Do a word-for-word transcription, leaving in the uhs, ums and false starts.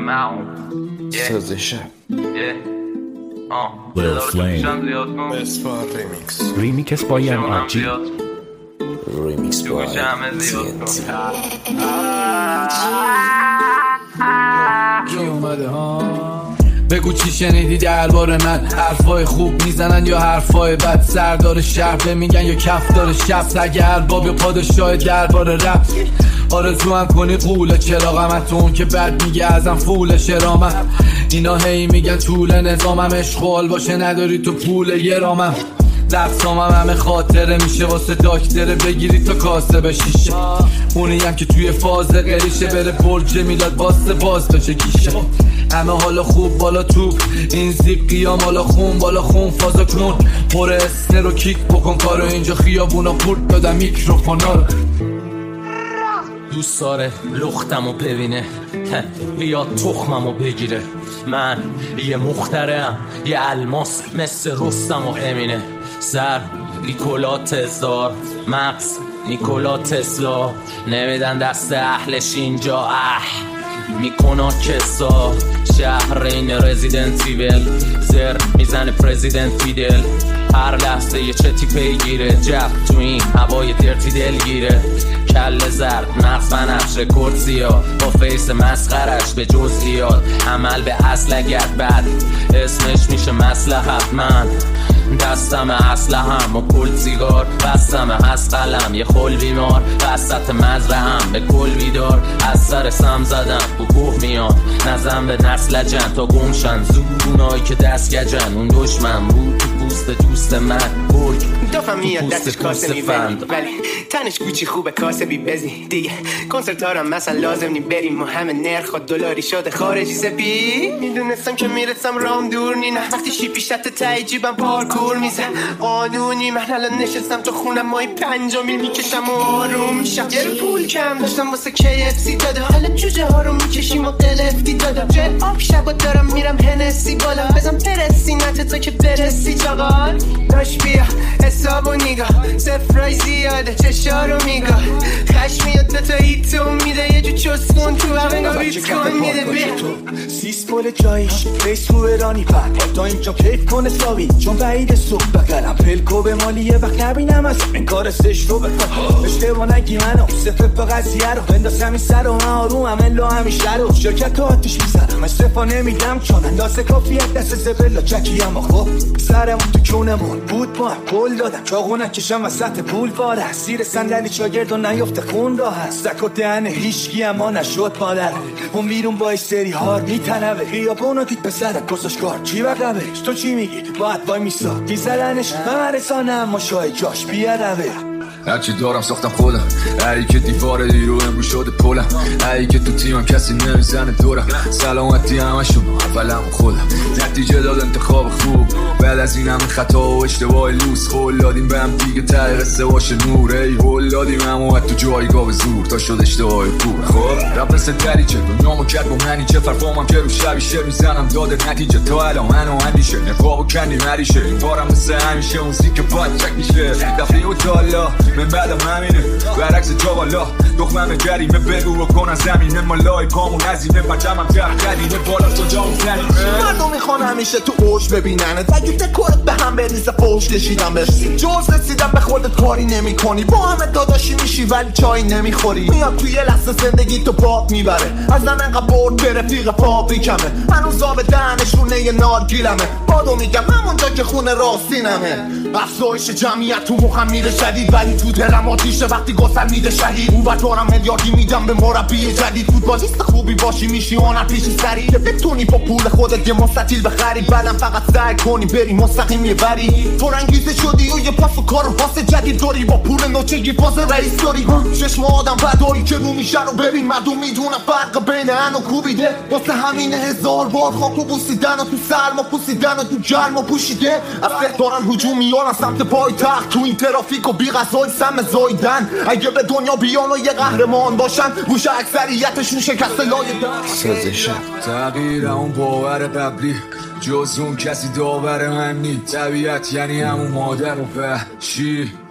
ساز شب Lil Flame ریمیکس بای ام آر جی ریمیکس بای تی ان تی. بگو چی شنیدی درباره من، حرفای خوب میزنن یا حرفای بد، سردار شهر میگن یا کفدار شب، سگ ارباب یا پادشاه درباره رپ. آرزو هم کنی قوله چراغم، تو اون که بد میگه ازم فول شرامم. اینا هی میگن طول نظامم، اشغال باشه نداری تو پول یه رامم. لفظامم همه خاطره میشه واسه داکتره، بگیری تا کاسه بشیشه. اونی هم که توی فاز قریشه بره برج میلاد واسه باز بشه کیشه. همه حالا خوب بالا توپ، این زیب قیام حالا خون بالا خون فازا کن. پر اسنه رو کیک بکن کارو، اینجا خیابونا پورت دادم میکروفونا رو. دوست داره لختمو ببینه یا تخممو بگیره. من یه مخترم یه الماس مثل رستم و امینه. سر نیکولا تزار، مغز نیکولا تسلا، نمیدن دست اهلش اینجا اه میکنا کسا. شهر این رزیدنت ایول، زر میزنه پرزیدنت فیدل. هر لحظه یه چتی پیگیره، جب تو این هوای درتی دلگیره. کل زرد نقص بنفش رکورد زیاد، با فیس مسخرش به جزئیات. عمل به اصل اگر بد اسمش میشه مصلحت. من دستم اسلحه‌ام و کل سیگار، بستم از قلم یه خل بیمار. وسط مزرعه‌ام به کل بیدار، از سر سم زدم و گوه میاد. نزن به نسل جن تا گمشن زود اونایی که دست گجن. اون دشمن بود تو پوست دوست من برگ دفعه میاد دستش کاسه میبری، ولی تنش کوچی خوبه کاسه بی بزی دیگه. کنسرت ها مثلا لازم نی بریم و همه نرخ دلاری شده خارجی سپی. میدونستم که میرسم رام دور نی، نه وقتی شی پیشت تایی جیبم پارکور میزن قانونی. من الان نشستم تو خونم مای پنجا میل میکشم و آروم میشم. یه رو پول کم داشتم واسه کی اف سی داده، حالا جوجه ها رو میکشیم و قلفتی داده. جای آب شبا دارم میرم هنسی بالا، بزن پرسی نته تا که برسی چاقال. داش بیا حسابو نگاه، سفرای زیاده چشارو میگاه. خش میاد دوتا هیتو میده، یه جو چسکن تو همه بیت کن میده. بیا سیس پول جایش بیس رو ایرانی پد تا اینجا کیف کنه ساوی، چون بعید صبح بگرم پلکو به مالیه وقت نبینم از این کار سش رو بکن. اشتباه نگی منو صفر به قضیه رو بنداز همین سر و من آروم همه همیشه رو. شرکت آتیش میزنم استفا نمیدم چون اندازه کافیت دست زبلا چکیم. و خب سرمون تو کونمون بود با پول دادم، چاقو نکشم وسط پول واره. سیر صندلی چاگرد و نیفته خون راه هست، زک و دهن هیچگی اما نشد مادر. اون بیرون با سری هار میتنوه، خیابونو دید پسر کساش کار چی بقبهش. تو چی میگی؟ باید بای میسا دیزلنش من رسانه اما شای جاش بیاروه. هرچی دارم ساختم خودم، ای که دیوار دیرو امرو شده پولم. ای که تو تیمم کسی نمیزنه دورم، سلامتی همشون اولم خودم. نتیجه داد انتخاب خوب بعد از این همه خطا و اشتباه لوس. خول دادیم به هم دیگه ته قصه باشه نور. ای هول دادیم همه تو جایگاه به زور تا شد اشتباه پور. خب رب مثل دریچه دنیامو کرد با منی، چه فرفامم که رو شبی شعر میزنم داده نتیجه. تا الان منو اندیشه نقاب و کندی مریشه، این بارم مثل همیشه موزیک باید چک میشه. دفعی و تالا من بعدم همینه برعکس جا بالا دخمم جریمه. بگو و کن از زمینه مالای پامون هزینه پرچمم تر قدینه بالا تو جامون زنیمه. مردم میخوان همیشه تو اوج ببیننه، وگی تکورت به هم بریزه پوش کشیدم بهش. جوز رسیدم به خودت کاری نمی کنی، با همه داداشی میشی ولی چای نمیخوری. میاد توی یه لحظه زندگی تو باد میبره، از من انقدر برد که رفیق فابریکمه. هنوز آب دهنشونه یه نارگیلمه، بادو میگم همونجا که خونه راستینمه. افزایش جمعیت تو مخم میره شدید، ولی تو دلم آتیشه وقتی گسل میده شهید. اون بطورم میلیاردی میدم به مربی جدید. فوتبالیست خوبی باشی میشی هنر پیشی سریع، بتونی با پول خودت یه مستطیل بخری. بعدم فقط سعی کنی بری مستقیم یه بری. تو رنگیزه شدی و یه پاس و کار و پاس جدید داری، با پول نوچگی پاس رئیس داری. چشم آدم بداری که رو میشه رو ببین، مردم میدونم فرق بین ان و کوبیده. واسه همین هزار بار خاک و بوسیدن و تو سرما پوسیدن و تو گرما پوشیده. از دارن هجوم میارن سمت پای تخت، تو این ترافیک و بی غذای سم زایدن. اگه به دنیا بیان و یه قهرمان باشن، گوش اکثریتشون شکسته لای دن. ساز شب تغییر اون باور قبلی، جز اون کسی داور من نی. طبیعت یعنی همون مادر و وحشی.